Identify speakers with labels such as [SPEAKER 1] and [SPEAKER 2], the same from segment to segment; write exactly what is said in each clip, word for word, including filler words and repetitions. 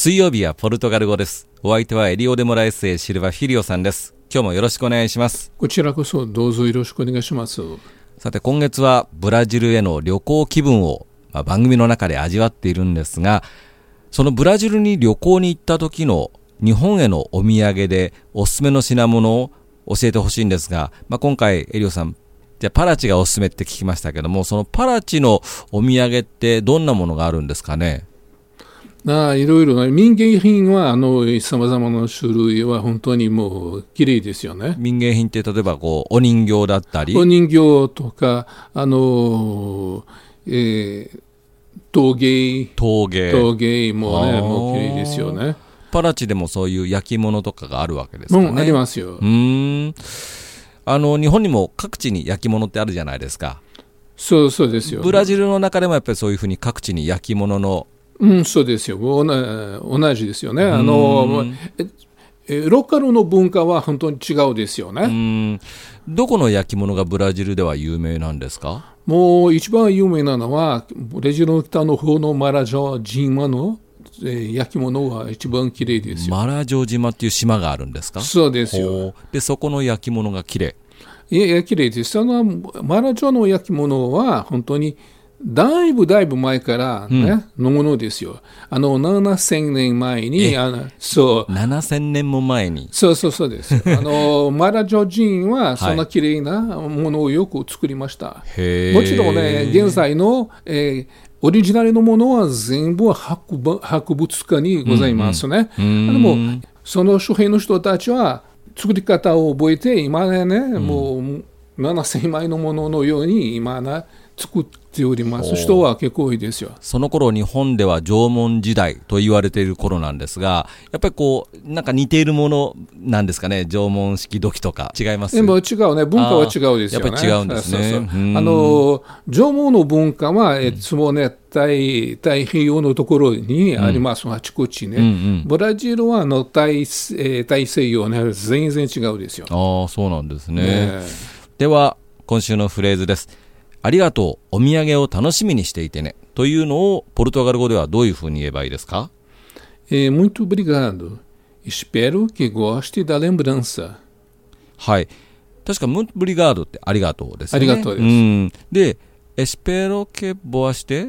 [SPEAKER 1] 水曜日はポルトガル語です。お相手はエリオ・デモラエスエシルバ・フィリオさんです。今日もよろしくお願いします。
[SPEAKER 2] こちらこそどうぞよろしくお願いします。
[SPEAKER 1] さて今月はブラジルへの旅行気分を、まあ、番組の中で味わっているんですが、そのブラジルに旅行に行った時の日本へのお土産でおすすめの品物を教えてほしいんですが、まあ、今回エリオさんじゃあパラチがおすすめって聞きましたけども、そのパラチのお土産ってどんなものがあるんですかね。
[SPEAKER 2] ああ、いろいろな民芸品はあのさまざまな種類は本当にもう綺麗ですよね。
[SPEAKER 1] 民芸品って例えばこうお人形だったり、
[SPEAKER 2] お人形とかあの、えー、陶芸
[SPEAKER 1] 陶芸
[SPEAKER 2] 陶芸もねもう綺麗ですよね。
[SPEAKER 1] パラチでもそういう焼き物とかがあるわけですかね。
[SPEAKER 2] うん、ありますよ。
[SPEAKER 1] うーん、あの日本にも各地に焼き物ってあるじゃないですか。
[SPEAKER 2] そうそうですよ。
[SPEAKER 1] ブラジルの中でもやっぱりそういうふうに各地に焼き物の、
[SPEAKER 2] うん、そうですよ。同じですよね。あのえローカルの文化は本当に違うですよね。
[SPEAKER 1] うーん、どこの焼き物がブラジルでは有名なんですか？
[SPEAKER 2] もう一番有名なのはブラジルの北の方のマラジョ島の、えー、焼き物は一番綺麗ですよ。
[SPEAKER 1] マラジョ島っていう島があるんですか？
[SPEAKER 2] そうですよ。
[SPEAKER 1] でそこの焼き物が綺麗。
[SPEAKER 2] いや、綺麗です。そのマラジョの焼き物は本当にだいぶだいぶ前からね、うん、のものですよ。あのななせんねんまえに、あのそう
[SPEAKER 1] ななせんねんも前に、
[SPEAKER 2] そうそうそうですよ。あのマラジョ人はそんな綺麗なものをよく作りました。はい、もちろんね、現在の、えー、オリジナルのものは全部博物、博物館にございますね。うんうん、あのもうその周辺の人たちは作り方を覚えて、今ね、うん、もうななせんまえのもののように今ね作っております人は結構多いですよ。
[SPEAKER 1] その頃日本では縄文時代と言われている頃なんですが、やっぱりこうなんか似ているものなんですかね。縄文式土器とか違います？
[SPEAKER 2] でも違うね、文化は違うですよね。
[SPEAKER 1] やっぱり違うんですね。
[SPEAKER 2] そうそう、あの縄文の文化は、いつもね、太, 太平洋のところにあります、うん、あちこちね、うんうん、ブラジルはあの 大, 大西洋ね、全然違うですよ。
[SPEAKER 1] ああ、そうなんですね。ね、では今週のフレーズです。ありがとう、お土産を楽しみにしていてねというのをポルトガル語ではどういうふうに言えばいいですか？
[SPEAKER 2] えー、muito obrigado. Espero que goste da lembrança.
[SPEAKER 1] はい。確か muito obrigado ってありがとうですね。
[SPEAKER 2] ありがとうです。う
[SPEAKER 1] んで、espero que goste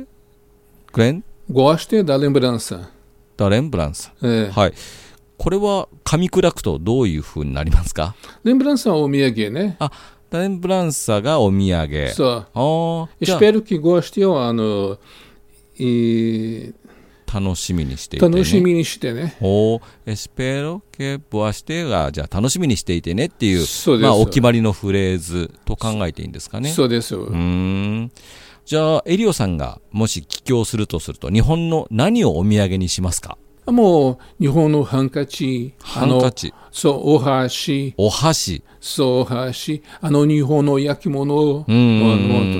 [SPEAKER 2] goste da lembrança.
[SPEAKER 1] da lembrança、
[SPEAKER 2] えー、
[SPEAKER 1] はい。これは噛み砕くとどういうふうになりますか？
[SPEAKER 2] レンブランサはお土産ね。
[SPEAKER 1] あ、レンブランサがお土産。
[SPEAKER 2] そう。あ、espero que gosteをあの、えー、
[SPEAKER 1] 楽しみにしていてね。
[SPEAKER 2] 楽しみにしてね。
[SPEAKER 1] お、espero que gosteがじゃあ楽しみにしていてねっていう、そうです、まあお決まりのフレーズと考えていいんですかね。
[SPEAKER 2] そうです。
[SPEAKER 1] うーん。じゃあエリオさんがもし帰郷するとすると日本の何をお土産にしますか？
[SPEAKER 2] もう日本のハンカチ、
[SPEAKER 1] ハンカチ、
[SPEAKER 2] そう、お箸、
[SPEAKER 1] お箸、
[SPEAKER 2] そう、お箸、あの日本の焼き物、うん、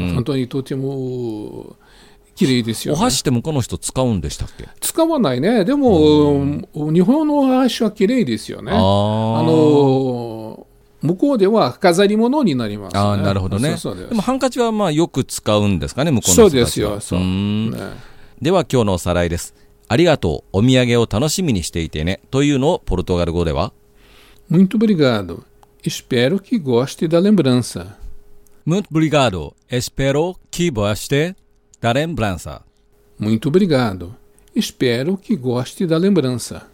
[SPEAKER 2] 本当にとても綺麗ですよ、ね。
[SPEAKER 1] お箸って向こうの人使うんでしたっけ？
[SPEAKER 2] 使わないね。でも日本のお箸は綺麗ですよね。あの向こうでは飾り物になります、ね。
[SPEAKER 1] あ、なるほどね。そうそうで。でもハンカチはまあよく使うんですかね、向こうの人たちは。
[SPEAKER 2] そうですよ。そう、ね。
[SPEAKER 1] では今日のおさらいです。ありがとう、お土産を楽しみにしていてねというのをポルトガル語では
[SPEAKER 2] Muito obrigado. Espero que goste da lembrança.
[SPEAKER 1] Muito obrigado. Espero que goste da lembrança.
[SPEAKER 2] Muito obrigado. Espero que goste da lembrança.